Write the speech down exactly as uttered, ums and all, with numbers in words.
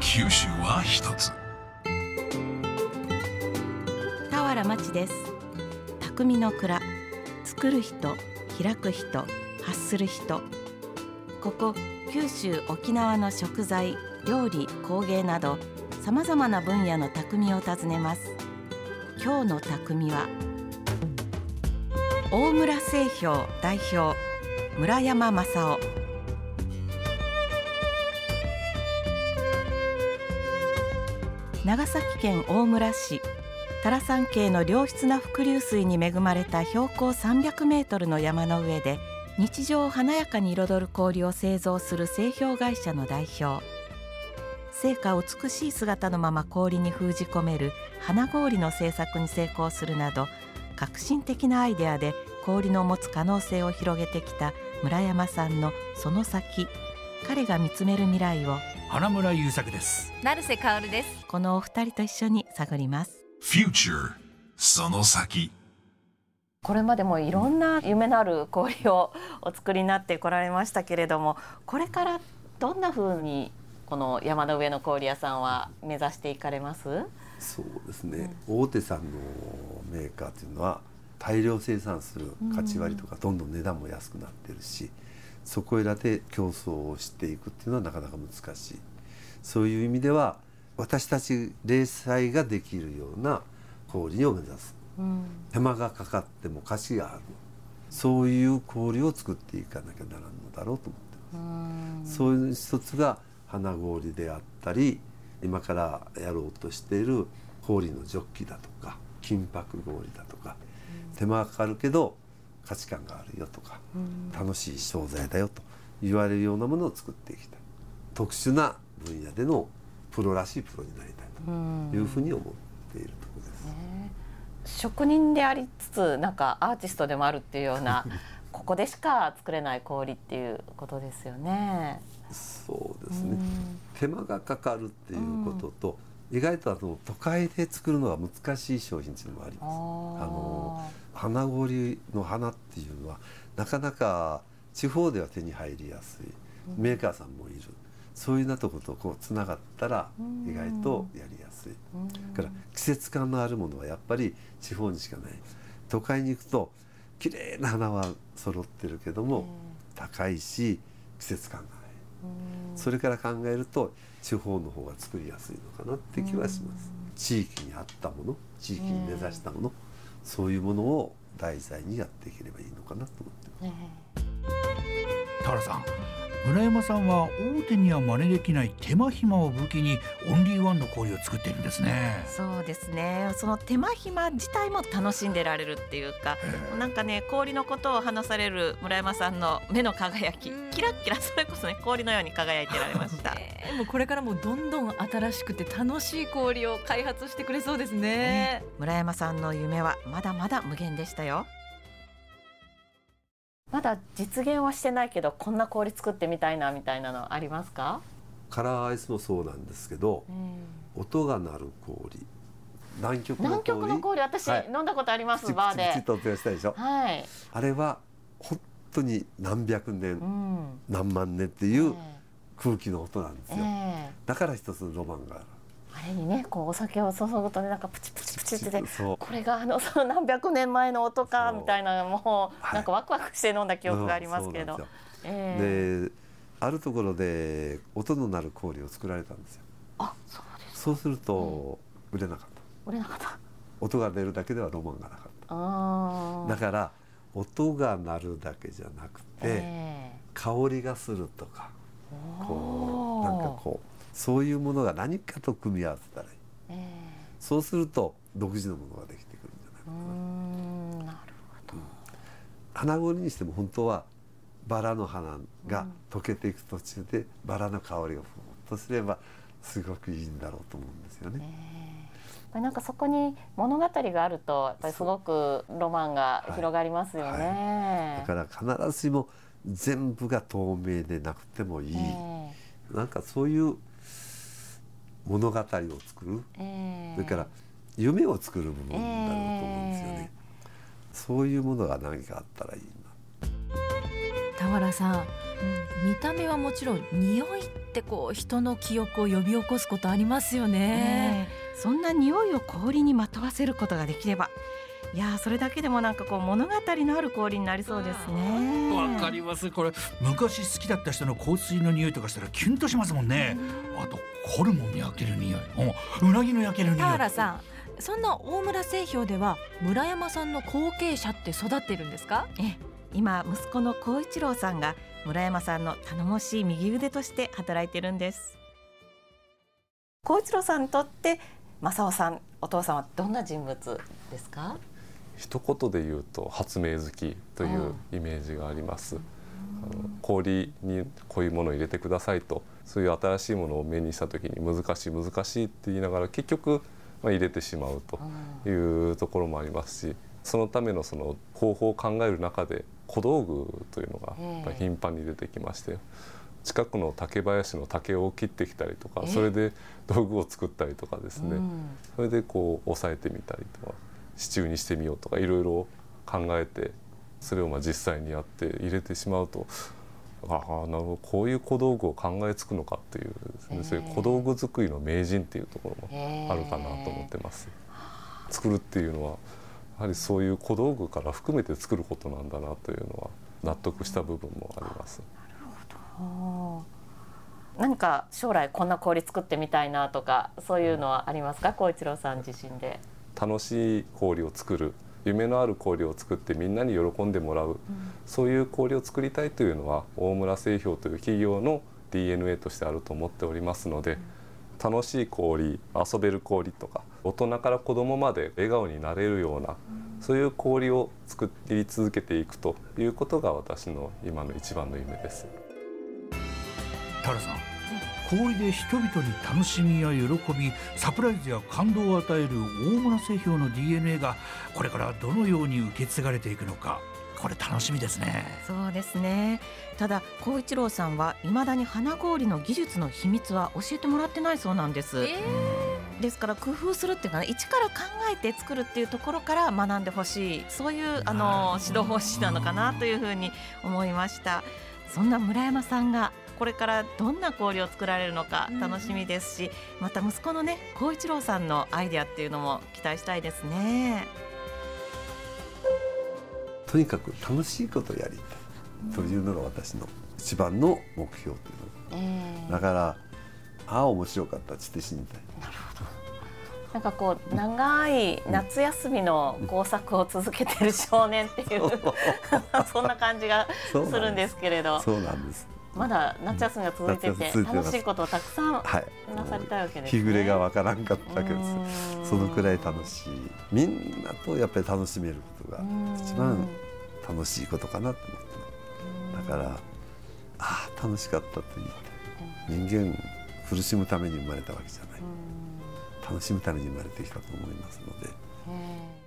九州は一つ。 田原町です。匠の蔵、作る人、開く人、発する人。ここ九州沖縄の食材、料理、工芸などさまざまな分野の匠を訪ねます。今日の匠は大村製氷代表村山正夫。長崎県大村市、多良山系の良質な伏流水に恵まれた標高さんびゃくメートルの山の上で日常を華やかに彩る氷を製造する製氷会社の代表。成果を美しい姿のまま氷に封じ込める花氷の製作に成功するなど、革新的なアイデアで氷の持つ可能性を広げてきた村山さんのその先、彼が見つめる未来を花村優作です。 成瀬香織です。 このお二人と一緒に探ります。 Future その先。 これまでもいろんな夢のある氷をお作りになってこられましたけれども、これからどんな風にこの山の上の氷屋さんは目指していかれます？ そうですね、うん、大手さんのメーカーというのは大量生産する価値割りとかどんどん値段も安くなってるし、うん、そこいらで競争をしていくっていうのはなかなか難しい。そういう意味では私たち零細ができるような氷を目指す、うん、手間がかかっても価値がある、そういう氷を作っていかなきゃならんのだろうと思ってます。そういう一つが花氷であったり、今からやろうとしている氷のジョッキだとか金箔氷だとか、うん、手間がかかるけど価値観があるよとか、うん、楽しい商材だよと言われるようなものを作っていきたい。特殊な分野でのプロらしいプロになりたいというふうに思っているところです、 ね、職人でありつつなんかアーティストでもあるっていうようなここでしか作れない氷っていうことですよね。 そうですね、手間がかかるっていうことと、うん、意外とあの都会で作るのが難しい商品っていうのもあります。あの花氷の花っていうのはなかなか地方では手に入りやすい、メーカーさんもいる、そういうようなとことこうつながったら意外とやりやすい。だから季節感のあるものはやっぱり地方にしかない。都会に行くと綺麗な花は揃ってるけども高いし季節感がない。それから考えると地方の方が作りやすいのかなって気はします。地域に合ったもの、地域に根ざしたもの、そういうものを題材にやっていければいいのかなと思ってます。 田原さん、村山さんは大手には真似できない手間暇を武器にオンリーワンの氷を作っているんですね。 そうですね、その手間暇自体も楽しんでられるっていうか、なんかね、氷のことを話される村山さんの目の輝き、キラッキラ、それこそね、氷のように輝いてられました、 えー、もうこれからもどんどん新しくて楽しい氷を開発してくれそうですね、ね、 村山さんの夢はまだまだ無限でしたよ。まだ実現はしてないけど、こんな氷作ってみたいなみたいなのありますか？ カラーアイスもそうなんですけど、うん、音が鳴る氷、南極の氷、 南極の氷、私、はい、飲んだことあります。 プチバーでプチと音がしたでしょ、はい、あれは本当に何百年、うん、何万年っていう空気の音なんですよ、えー、だから一つのロマンがある。 あれにね、こうお酒を注ぐとね、なんかプチプチプチってで、これがあのその何百年前の音かみたいな、もうなんかワクワクして飲んだ記憶がありますけど、はい、 えー、であるところで音の鳴る氷を作られたんですよ。 あ、そうですか。 そうすると売れなかった、 売れなかった。 音が出るだけではロマンがなかった。あ、だから音が鳴るだけじゃなくて、えー、香りがするとか、こうなんかこうそういうものが何かと組み合わせたらいい、えー、そうすると独自のものができてくるんじゃないかな。うーん、なるほど、うん、花氷にしても本当はバラの花が溶けていく途中でバラの香りがふわっとすればすごくいいんだろうと思うんですよね、 えー、なんかそこに物語があるとやっぱりすごくロマンが広がりますよね、はいはい、 だから必ずしも全部が透明でなくてもいい、えー、なんかそういう物語を作る、えー、それから夢を作る部分になると思うんですよね、えー、そういうものが何かあったらいいな。 田原さん、 うん、見た目はもちろん匂いってこう人の記憶を呼び起こすことありますよね。 ねえそんな匂いを氷にまとわせることができれば、いやーそれだけでもなんかこう物語のある氷になりそうですね。 わかります。これ昔好きだった人の香水の匂いとかしたらキュンとしますもんね。あとホルモンの焼ける匂い、おうなぎの焼ける匂い。 田原さん、そんな大村製氷では村山さんの後継者って育ってるんですか？ え今息子の光一郎さんが村山さんの頼もしい右腕として働いてるんです。光一郎さんにとって正雄さん、お父さんはどんな人物ですか？ 一言で言うと発明好きというイメージがあります。あの氷にこういうものを入れてくださいと、そういう新しいものを目にした時に難しい難しいって言いながら結局、まあ、入れてしまうというところもありますし、そのためのその方法を考える中で小道具というのがやっぱり頻繁に出てきまして、近くの竹林の竹を切ってきたりとか、それで道具を作ったりとかですね、それでこう押さえてみたりとか支柱にしてみようとかいろいろ考えて、それをまあ実際にやって入れてしまうと、ああなるほどこういう小道具を考えつくのかっていうですね、そういう小道具作りの名人っていうところもあるかなと思ってます。作るっていうのはやはりそういう小道具から含めて作ることなんだなというのは納得した部分もあります。 何か将来こんな氷作ってみたいなとかそういうのはありますか？光一郎さん自身で。 楽しい氷を作る、夢のある氷を作ってみんなに喜んでもらう、うん、そういう氷を作りたいというのは大村製氷という企業の ディーエヌエー としてあると思っておりますので、うん、楽しい氷、遊べる氷とか大人から子どもまで笑顔になれるような、うん、そういう氷を作り続けていくということが私の今の一番の夢です。 田原さん、氷で人々に楽しみや喜び、サプライズや感動を与える大村製氷の ディーエヌエー がこれからどのように受け継がれていくのか、これ楽しみですね。 そうですね。ただ光一郎さんは未だに花氷の技術の秘密は教えてもらってないそうなんです、えー、ですから工夫するっていうか、ね、一から考えて作るっていうところから学んでほしい、そういうあの指導方針なのかなというふうに思いました。そんな村山さんがこれからどんな氷を作られるのか楽しみですし、うん、また息子のね光一郎さんのアイデアっていうのも期待したいですね。 とにかく楽しいことをやりたいというのが私の一番の目標というの、えー、だからああ面白かったって死にたい。 なるほど。なんかこう長い夏休みの工作を続けてる少年っていう、うん、そんな感じがするんですけれど。 そうなんです。 まだ夏休みが続いてて、楽しいことをたくさんなさりたいわけですね。 日暮れがわからんかったわけです。そのくらい楽しい、みんなとやっぱり楽しめることが一番楽しいことかなと思って、だからああ楽しかったと言って、人間苦しむために生まれたわけじゃない、楽しむために生まれてきたと思いますので。